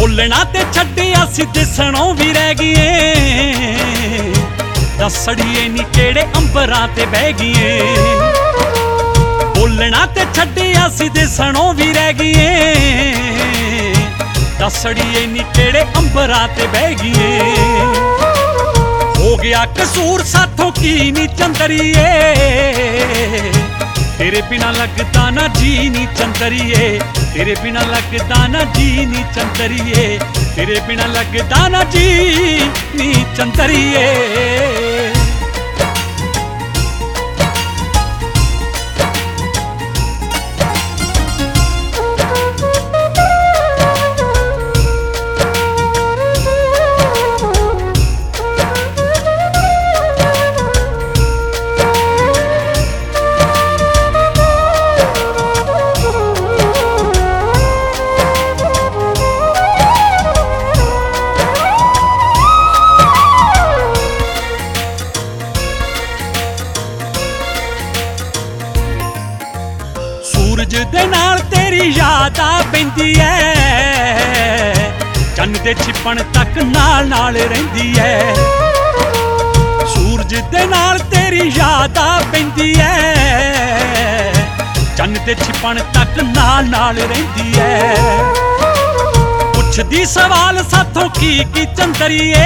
ਬੋਲਣਾ ਤੇ ਛੱਡਿਆ ਸੀ ਦਿਸਣੋਂ ਵੀ ਰਹਿ ਗਈਏ। ਦੱਸੜੀਏ ਨੀ ਕਿਹੜੇ ਅੰਬਰਾਂ ਤੇ ਬਹਿ ਗਈਏ। ਬੋਲਣਾ ਤੇ ਛੱਡਿਆ ਸੀ ਦਿਸਣੋਂ ਵੀ ਰਹਿ ਗਈਏ। ਦੱਸੜੀਏ ਨੀ ਕਿਹੜੇ ਅੰਬਰਾਂ ਤੇ ਬਹਿ ਗਈਏ। ਹੋ ਗਿਆ ਕਸੂਰ ਸਾਥੋਂ ਕੀ ਨੀ ਚੰਦਰੀਏ। तेरे बिना लगता ना जी नी चंदरिए। तेरे बिना लगता ना जी नी चंदरिए। तेरे बिना लगता ना जी नी चंदरिए। सूरज दे नाल तेरी याद आ पैंदी ऐ। चन्न दे छिपण तक नाल नाल रहिंदी ऐ। सूरज दे नाल तेरी याद आ पैंदी ऐ। चन्न दे छिपण तक नाल नाल रहिंदी ऐ। पुछदी सवाल साथों की चंदरिए।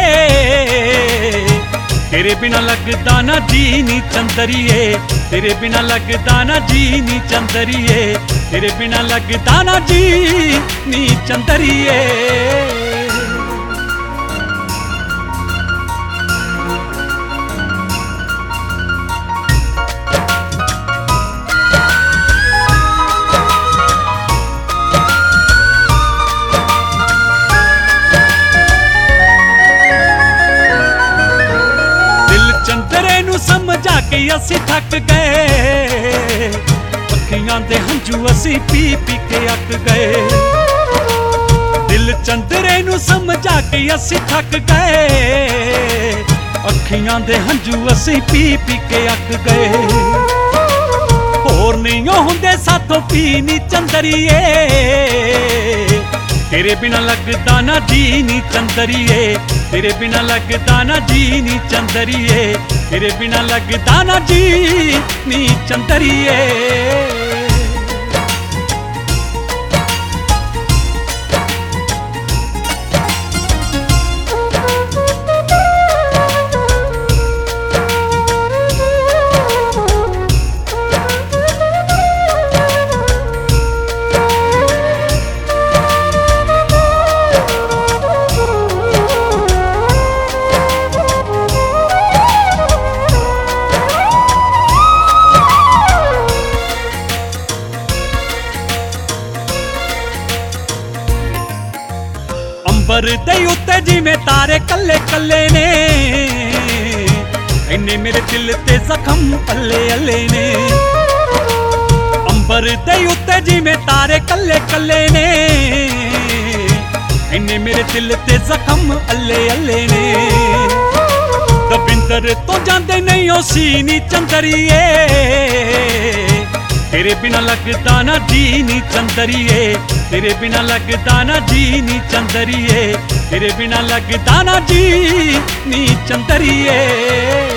तेरे बिना लगता ना जी नी चंदरिए। तेरे बिना लगता ना जी नी चंदरिए। तेरे बिना लगता ना जी नी चंदरिए। समझा के असी थक गए। अखियां दे हंझू असी पी पी के अक गए। दिल चंदरे नू समझा के असी थक गए। अखियां दे हंझू असी पी पी के अक गए। होर नहीं हुंदे साथों पी नी चंदरिए। तेरे बिना लगता ना जी नी चंदरिए। तेरे बिना लगता ना जी नी चंदरिए। तेरे बिना लगता ना जी नी चंदरिए। अंबर दे उत्ते जिवें तारे कल्ले कल्ले ने। इन्ने मेरे दिल ते जख्म अल्ले अल्ले ने। अंबर दे उत्ते जिवें तारे कल्ले कल्ले ने। इन्ने मेरे दिल ते जख्म अल्ले अल्ले ने। दविंदर तो जांदे नहीं ओ सीनी चंदरिए। तेरे बिना लगता ना जी नी चंदरिए। तेरे बिना लगता ना जी नी चंदरिए। तेरे बिना लगता ना जी नी चंदरिए।